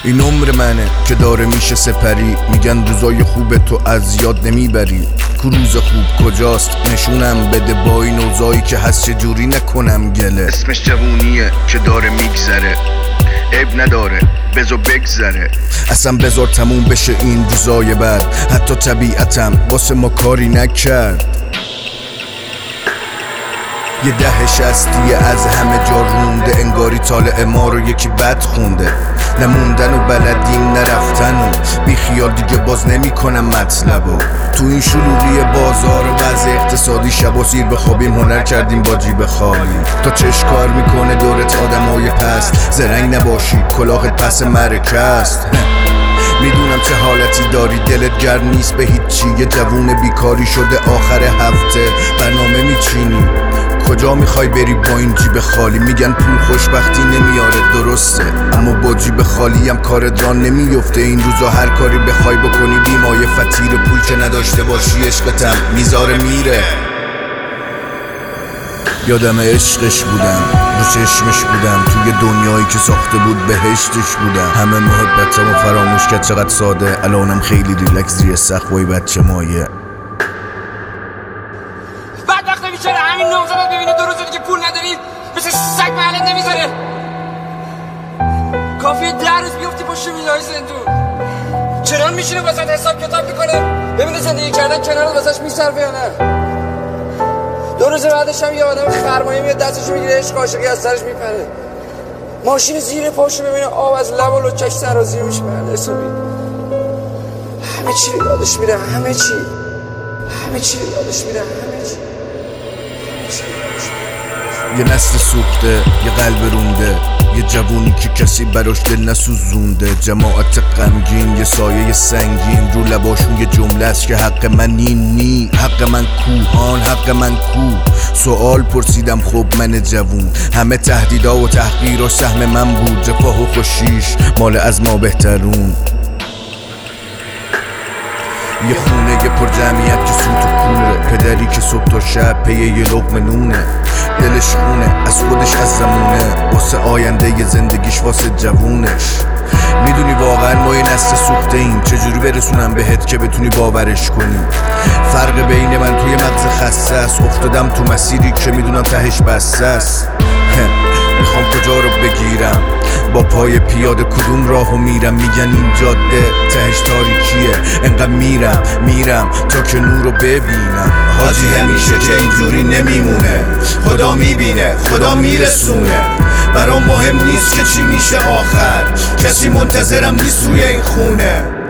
این عمر منه که داره میشه سپری. میگن روزای خوب تو از یاد نمیبری. کو روز خوب کجاست نشونم بده با این اوضاعی که هست چجوری نکنم گله. اسمش جوونیه که داره میگذره، عیب نداره بذار بگذره. اصلا بذار تموم بشه این روزای بعد. حتی طبیعتم واسه ما کاری نکرد. یه 10-60 از همه جا رونده، انگاری طالع ما رو یکی بد خونده. نموندن و بلدیم نرفتن و بی خیال دیگه باز نمی کنم مطلبو. تو این شلوغی بازار و وضع اقتصادی شب و سیر بخوابیم هنر کردیم با جیب خالی. تا چش کار میکنه دورت آدمای پست، زرنگ نباشی کلاهت پس مرکه است. میدونم چه حالتی داری، دلت گرم نیست به هیچی. یه جوون بیکاری شده آخر هفته برنامه میچینی. کجا میخوای بری با این جیب خالی؟ میگن پول خوشبختی نمیاره، درسته، اما با جیب خالی هم کارت ران نمیفته. این روزا هر کاری بخوای بکنی بیمایه فتیر پول که نداشته باشی عشقتم میذاره میره. یادم عشقش بودم، رو چشمش بودم، توی دنیایی که ساخته بود بهشتش بودم. همه محبتمو فراموش کرد، چقدر ساده. الانم خیلی ریلکس زیر سقف وای بچه مایه. چرا همین نامزدت ببینی 2 روز دیگه پول نداری مثل سگ محلت نمیذاره. کافیه 10 روز بیفتی پشت ویلای زندون، چنان میشینه واسه حساب کتاب میکنه ببینه زندگی کردن کنار واسش میصرفه یا نه. 2 روز بعدش هم یه آدم خرمایه میاد دستشو میگیره عشق عاشقی از سرش میپره. ماشین زیر پاشو ببینه آب از لب و لچش سرازیر میشه. حسابی همه چی یادش میره، همه چی یادش میره، همه چی. یه نسل سوخته، یه قلب رونده، یه جوونی که کسی براش دل نسوزونده. جماعت غمگین، یه سایه سنگین رو لباشون یه جمله است که حق من نی حق من کوهان، حق من کو. سوال پرسیدم خب من جوون، همه تهدیدا و تحقیرا سهم من بود. رفاه و خوشیش مال از ما بهترون. یه خونه یه پر جمعیت که سوت و کوره، پدری که صبح تا شب پی یه لقمه نونه. دلش خونه از خودش از زمونه، واسه آینده ی زندگیش واسه جوونش. میدونی واقعا ما یه نسل سوخته ایم، چجوری برسونم بهت که بتونی باورش کنی. فرق بین من توی مغز خسته است، افتادم تو مسیری که میدونم تهش بسته است. میخوام کجا رو بگیرم، با پای پیاده کدوم راهو میرم. میگن این جاده تهش تاریکیه، انقدر میرم تا که نور رو ببینم. حاجی همیشه که اینجوری نمیمونه، خدا میبینه خدا میرسونه. برام مهم نیست که چی میشه آخر، کسی منتظرم نیست توی این خونه.